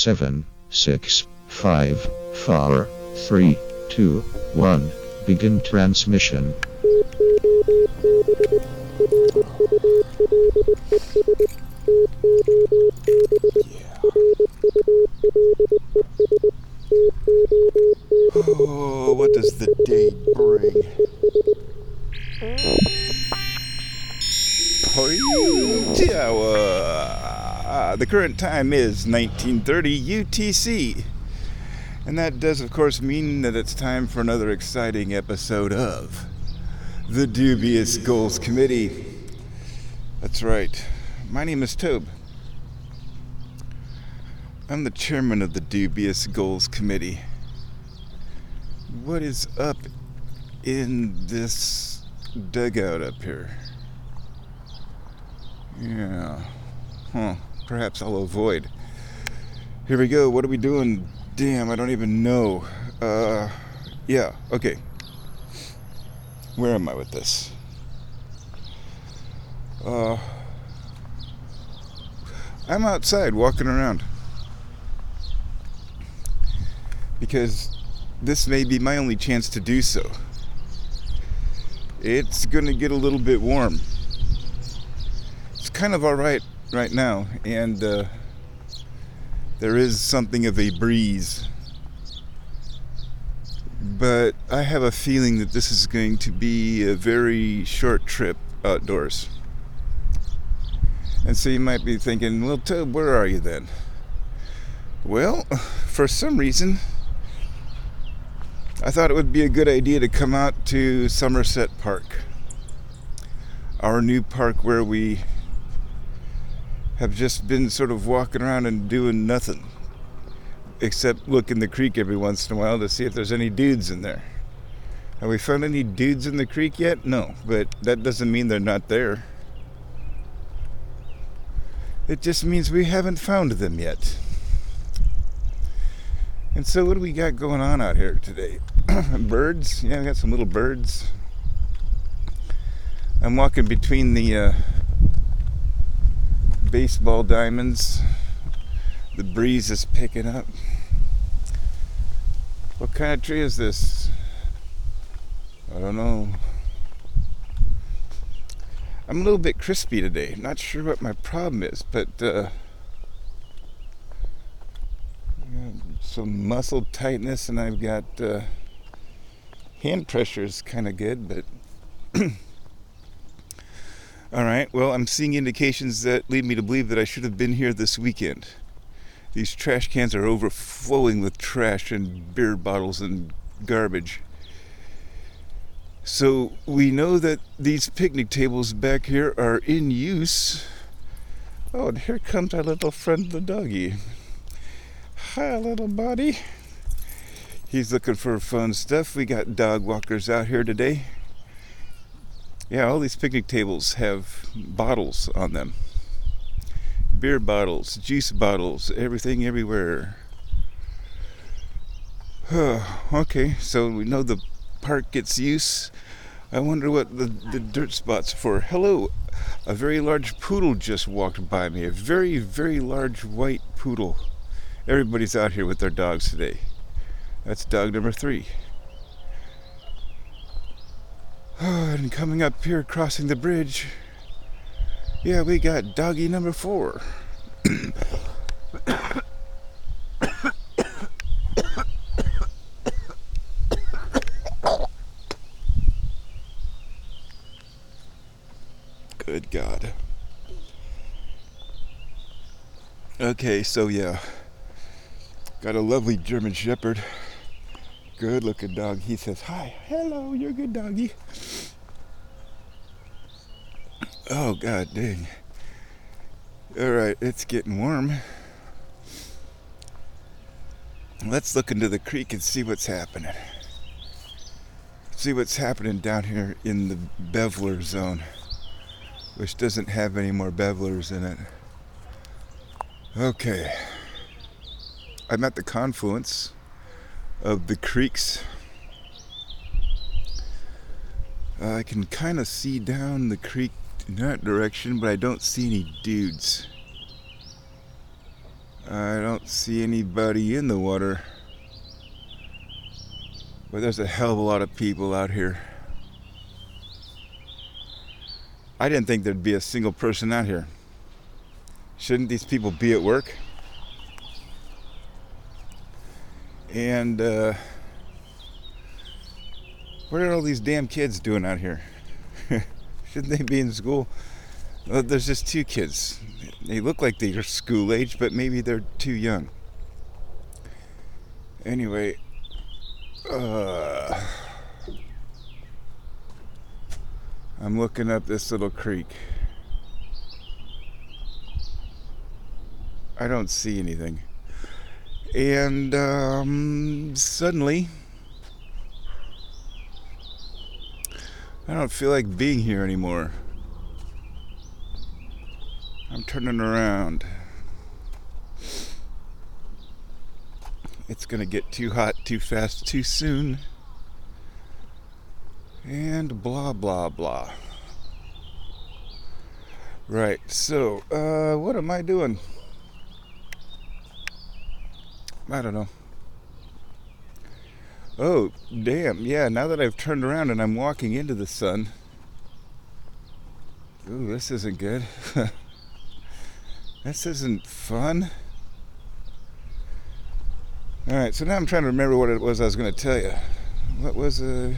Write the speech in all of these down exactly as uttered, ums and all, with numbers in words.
seven, six, five, four, three, two, one. Begin transmission. Oh, what does the day bring? Uh, the current time is nineteen thirty U T C. And that does, of course, mean that it's time for another exciting episode of the Dubious Goals Committee. That's right. My name is Tobe. I'm the chairman of the Dubious Goals Committee. What is up in this dugout up here? Yeah. Huh. Perhaps I'll avoid. Here we go. What are we doing? Damn, I don't even know. Uh, yeah, okay. Where am I with this? Uh, I'm outside walking around. Because this may be my only chance to do so. It's gonna get a little bit warm. It's kind of alright right now, and uh, there is something of a breeze. But I have a feeling that this is going to be a very short trip outdoors. And so you might be thinking, well, Tobe, where are you then? Well, for some reason, I thought it would be a good idea to come out to Somerset Park. Our new park where we have just been sort of walking around and doing nothing. Except look in the creek every once in a while to see if there's any dudes in there. Have we found any dudes in the creek yet? No, but that doesn't mean they're not there. It just means we haven't found them yet. And so what do we got going on out here today? Birds? Yeah, we got some little birds. I'm walking between the uh, baseball diamonds. The breeze is picking up. What kind of tree is this? I don't know. I'm a little bit crispy today. Not sure what my problem is, but uh, some muscle tightness, and I've got uh, hand pressure is kind of good, but all right. Well, I'm seeing indications that lead me to believe that I should have been here this weekend. These trash cans are overflowing with trash and beer bottles and garbage. So we know that these picnic tables back here are in use. Oh, and here comes our little friend, the doggy. Hi, little buddy. He's looking for fun stuff. We got dog walkers out here today. Yeah, all these picnic tables have bottles on them. Beer bottles, juice bottles, everything everywhere. Okay, so we know the park gets use. I wonder what the, the dirt spots are for. Hello, a very large poodle just walked by me. A very, very large white poodle. Everybody's out here with their dogs today. That's dog number three. Oh, and coming up here, crossing the bridge, yeah, we got doggy number four. Good God. Okay, so yeah, got a lovely German Shepherd. Good looking dog. He says, hi, hello, you're a good doggy. Oh, God dang. Alright, it's getting warm. Let's look into the creek and see what's happening. See what's happening down here in the Beveler zone, which doesn't have any more bevelers in it. Okay. I'm at the confluence of the creeks. Uh, I can kind of see down the creek in that direction, but I don't see any dudes. I don't see anybody in the water. But there's a hell of a lot of people out here. I didn't think there'd be a single person out here. Shouldn't these people be at work? And uh, what are all these damn kids doing out here? Shouldn't they be in school? Well, there's just two kids. They look like they're school age, but maybe they're too young. Anyway, uh, I'm looking up this little creek. I don't see anything. And um, suddenly, I don't feel like being here anymore. I'm turning around. It's gonna get too hot, too fast, too soon. And blah, blah, blah. Right, so, uh, what am I doing? I don't know. Oh, damn, yeah, now that I've turned around and I'm walking into the sun. Ooh, this isn't good. This isn't fun. Alright, so now I'm trying to remember what it was I was going to tell you. What was uh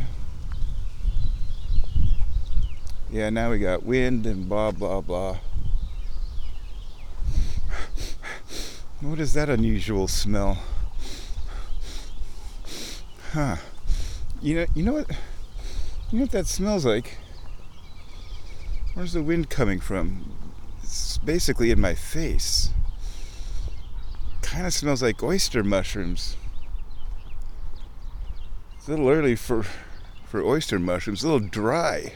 Yeah, now we got wind and blah, blah, blah. What is that unusual smell? Huh. You know, you know what? You know what that smells like? Where's the wind coming from? It's basically in my face. Kind of smells like oyster mushrooms. It's a little early for for oyster mushrooms. A little dry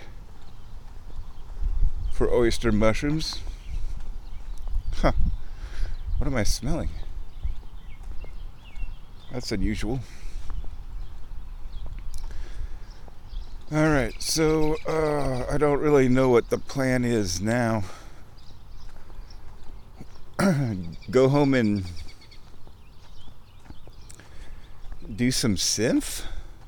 for oyster mushrooms. Huh. What am I smelling? That's unusual. Alright, so uh, I don't really know what the plan is now. Go home and do some synth?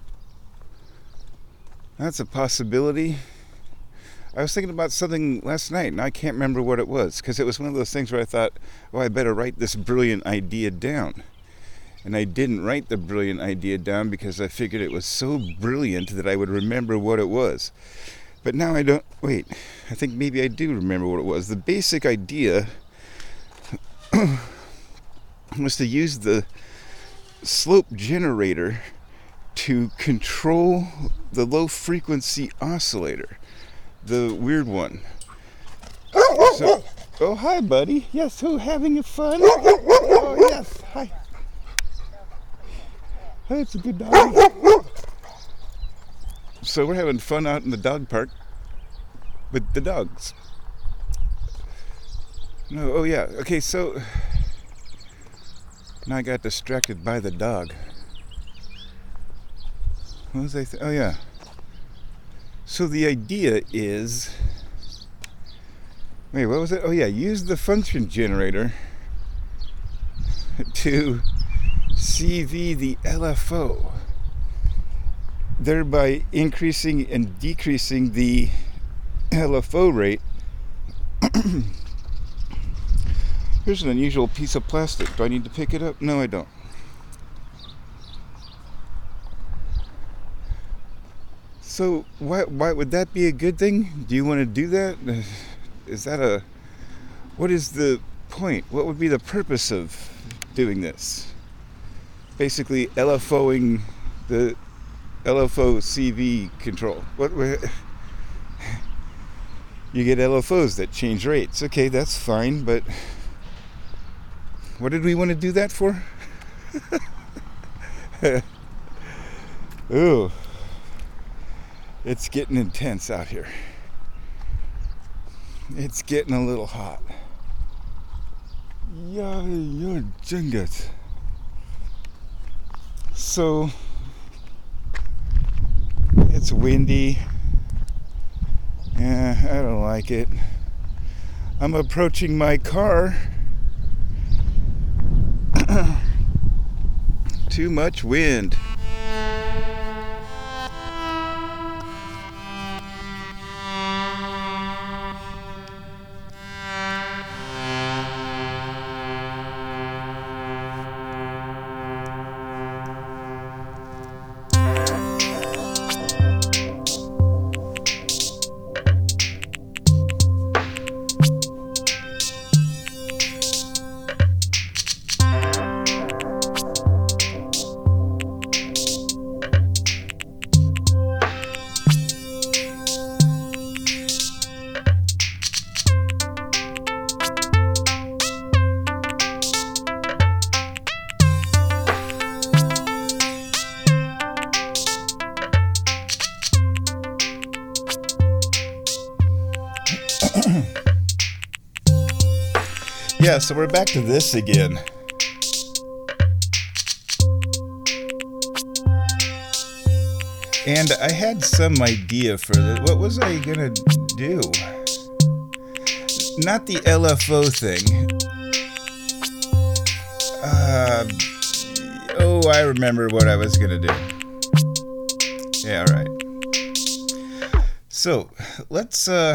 That's a possibility. I was thinking about something last night, and I can't remember what it was, because it was one of those things where I thought, oh, I better write this brilliant idea down. And I didn't write the brilliant idea down because I figured it was so brilliant that I would remember what it was. But now I don't, wait, I think maybe I do remember what it was. The basic idea was to use the slope generator to control the low frequency oscillator. The weird one. So, oh, hi, buddy. Yes, who, having fun? Oh, yes, hi. Hey, it's a good dog. So we're having fun out in the dog park with the dogs. No, oh yeah, okay, so now I got distracted by the dog. What was I th- oh yeah. So the idea is, wait, what was it? Oh yeah, use the function generator to C V the L F O, thereby increasing and decreasing the L F O rate. Here's an unusual piece of plastic. Do I need to pick it up? No, I don't. So why why would that be a good thing? Do you want to do that? Is that a, what is the point? What would be the purpose of doing this? Basically LFOing the L F O C V control. What you get L F Os that change rates. Okay, that's fine, but what did we want to do that for? Ooh. It's getting intense out here. It's getting a little hot. Yeah, you're jingus. So it's windy. Yeah, I don't like it. I'm approaching my car Too much wind. Yeah, so we're back to this again. And I had some idea for this. What was I gonna do? Not the L F O thing. Uh, oh, I remember what I was gonna do. Yeah, all right. So let's uh,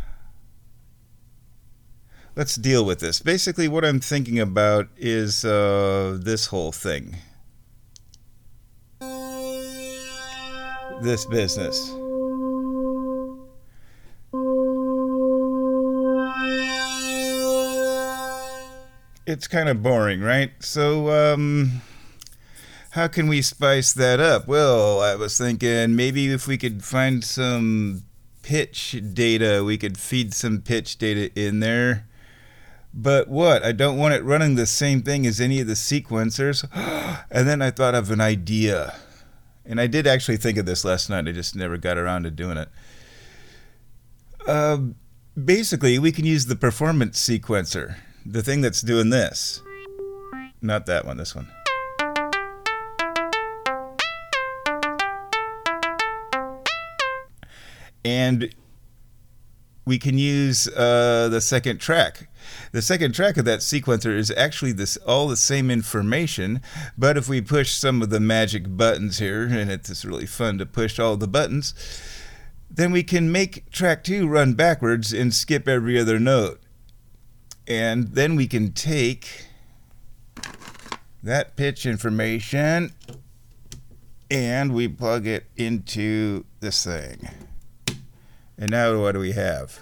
let's deal with this. Basically, what I'm thinking about is uh, this whole thing. This business. It's kind of boring, right? So, um, how can we spice that up? Well, I was thinking maybe if we could find some pitch data, we could feed some pitch data in there. But what? I don't want it running the same thing as any of the sequencers. And then I thought of an idea. And I did actually think of this last night. I just never got around to doing it. Uh, basically, we can use the performance sequencer. The thing that's doing this. Not that one, this one. And we can use uh, the second track. The second track of that sequencer is actually this all the same information, but if we push some of the magic buttons here, and it's really fun to push all the buttons, then we can make track two run backwards and skip every other note. And then we can take that pitch information and we plug it into this thing. And now what do we have?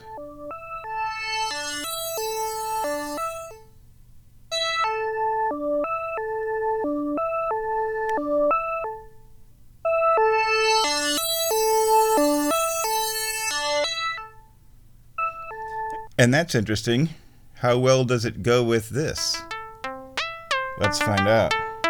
And that's interesting. How well does it go with this? Let's find out.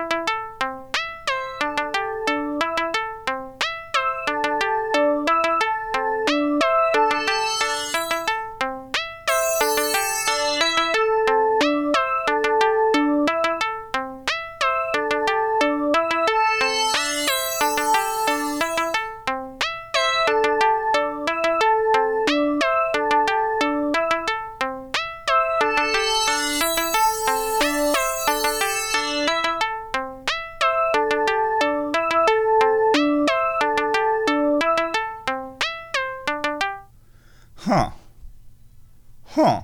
Huh. Huh.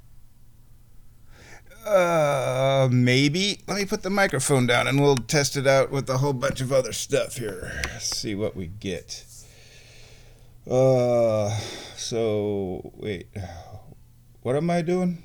Uh, maybe. Let me put the microphone down and we'll test it out with a whole bunch of other stuff here. See what we get. Uh, so, wait. What am I doing?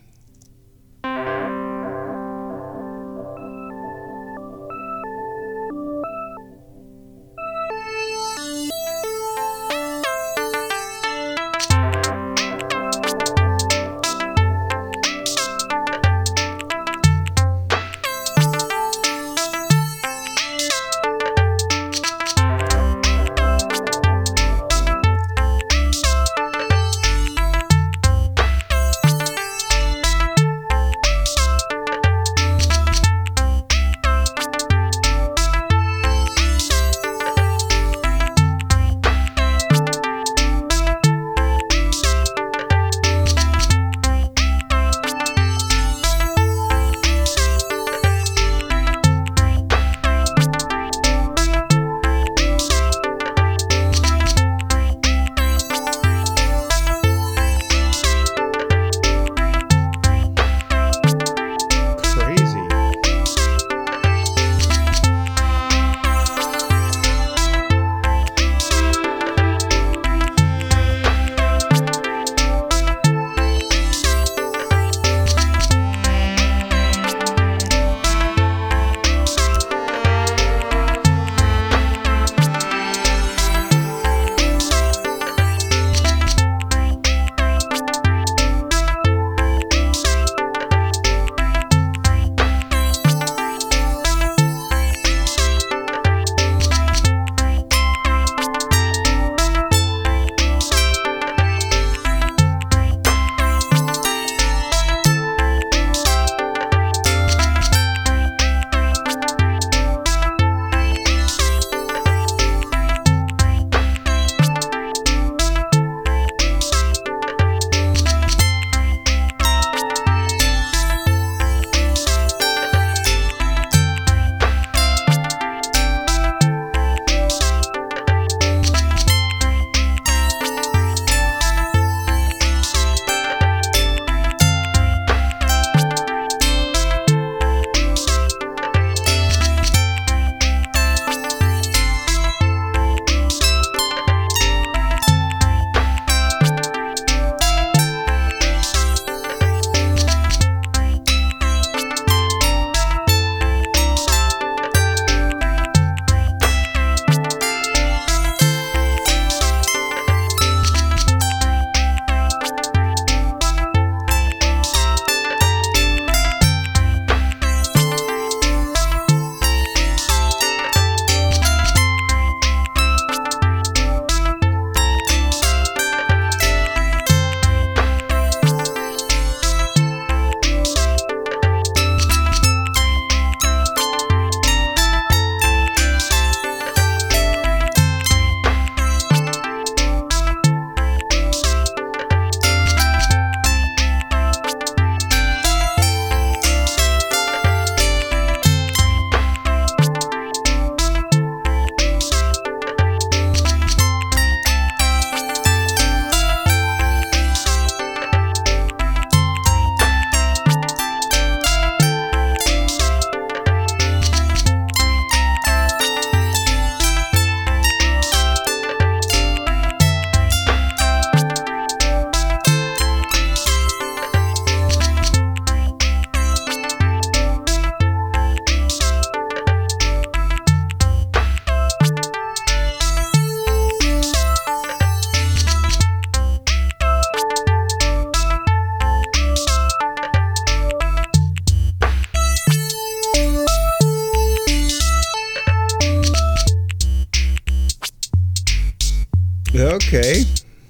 Okay.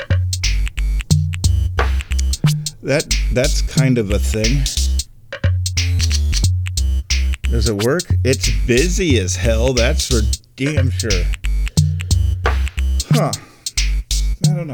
That that's kind of a thing. Does it work? It's busy as hell, that's for damn sure. Huh. I don't know.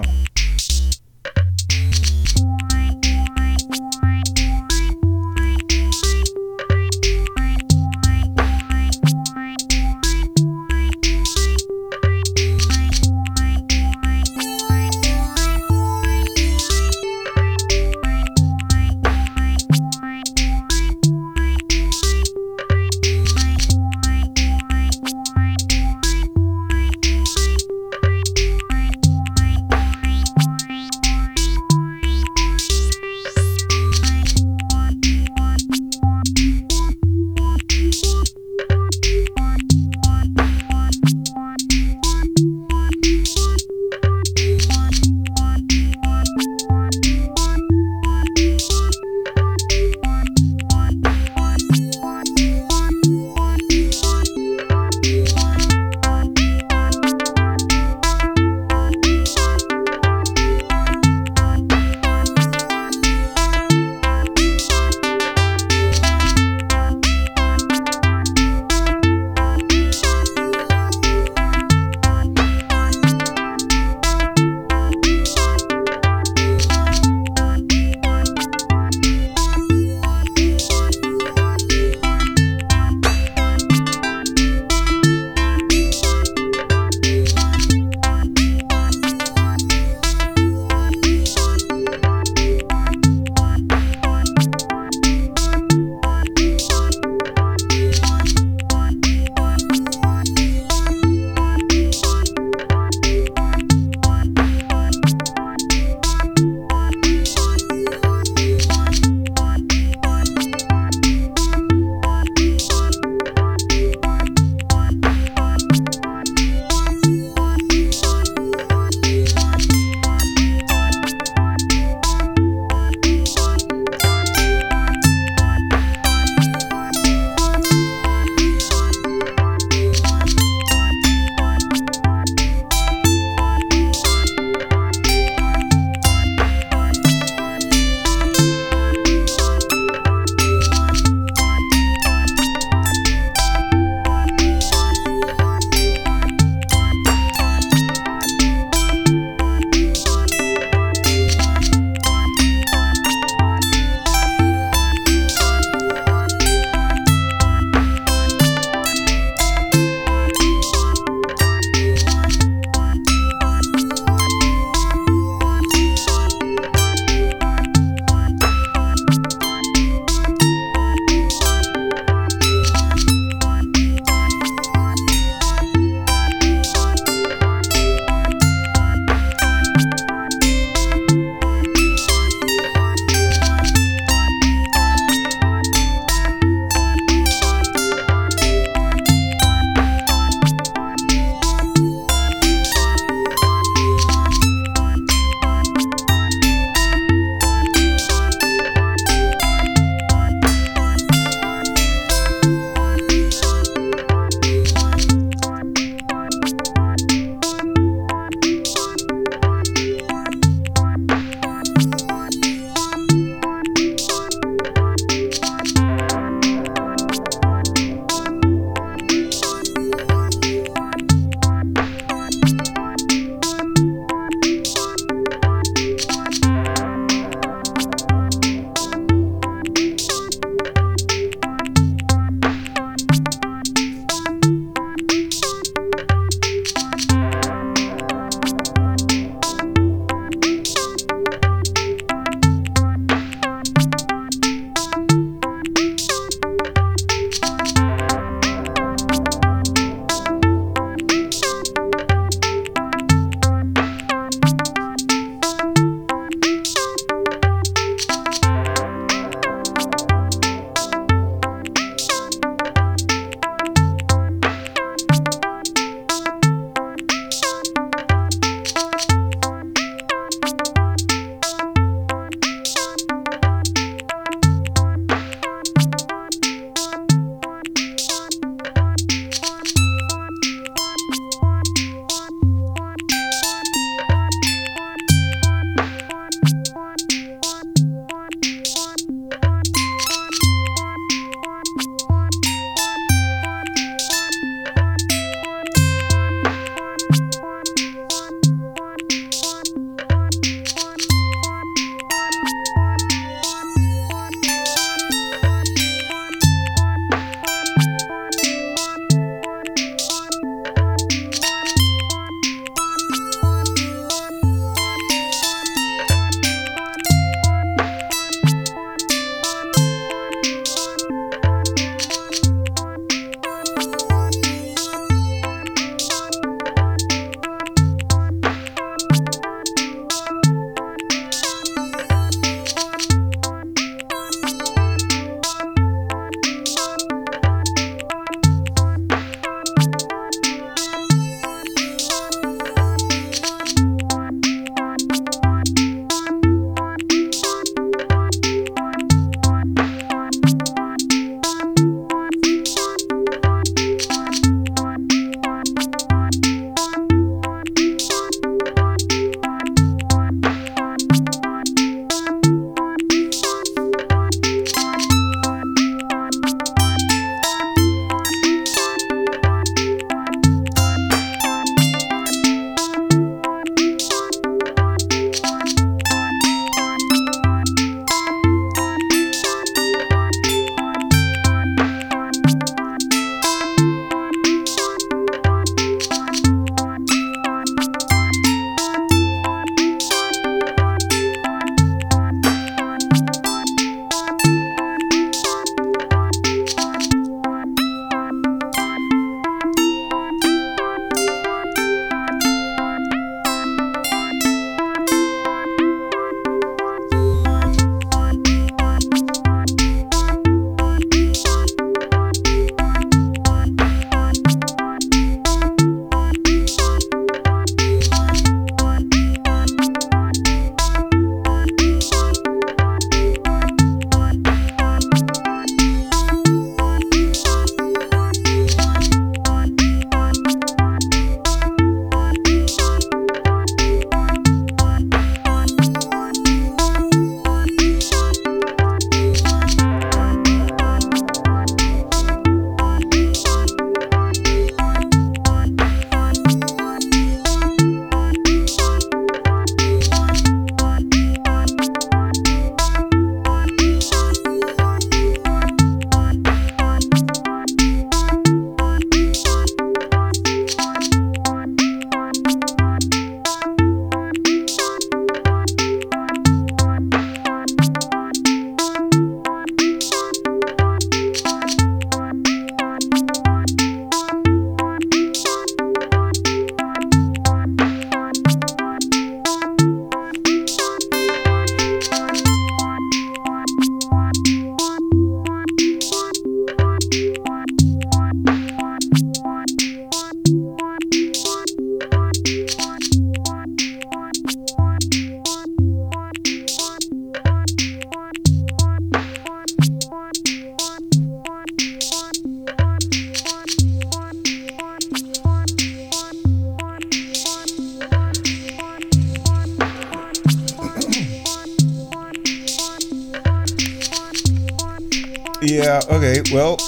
Yeah, okay, well.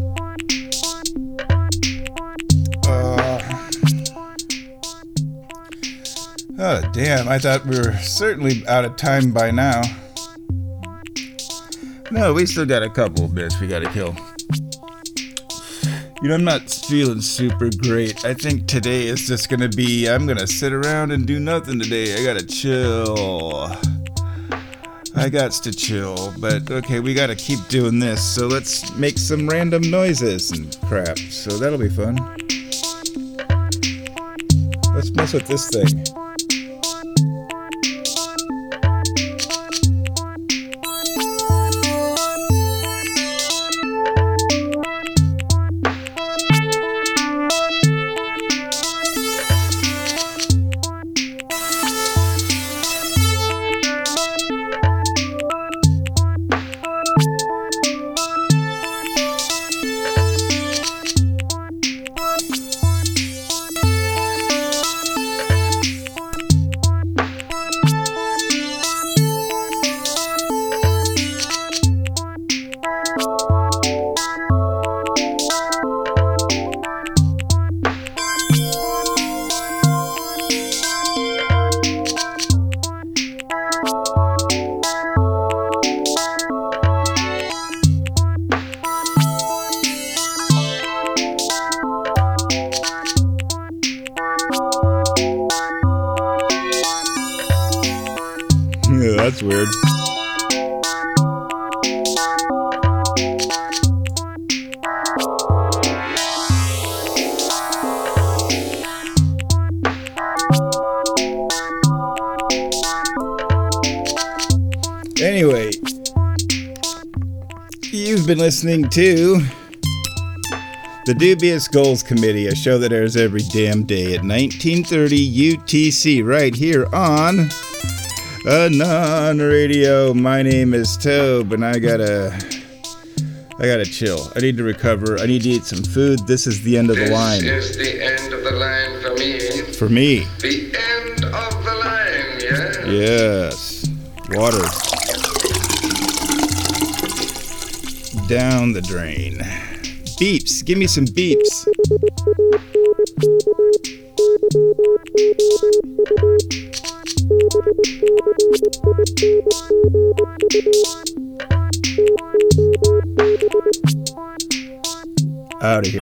Uh, oh, damn, I thought we were certainly out of time by now. No, we still got a couple of bits we gotta kill. You know, I'm not feeling super great. I think today is just gonna be, I'm gonna sit around and do nothing today. I gotta chill. I gots to chill, but okay, we gotta keep doing this, so let's make some random noises and crap, so that'll be fun. Let's mess with this thing. Yeah, that's weird. Anyway, you've been listening to The Dubious Goals Committee, a show that airs every damn day at nineteen thirty U T C right here on Anon Radio. My name is Tobe, and I gotta, I gotta chill. I need to recover. I need to eat some food. This is the end of the line. This is the end of the line for me. For me. The end of the line, yeah? Yes. Water. Down the drain. Beeps. Give me some beeps. Out of here.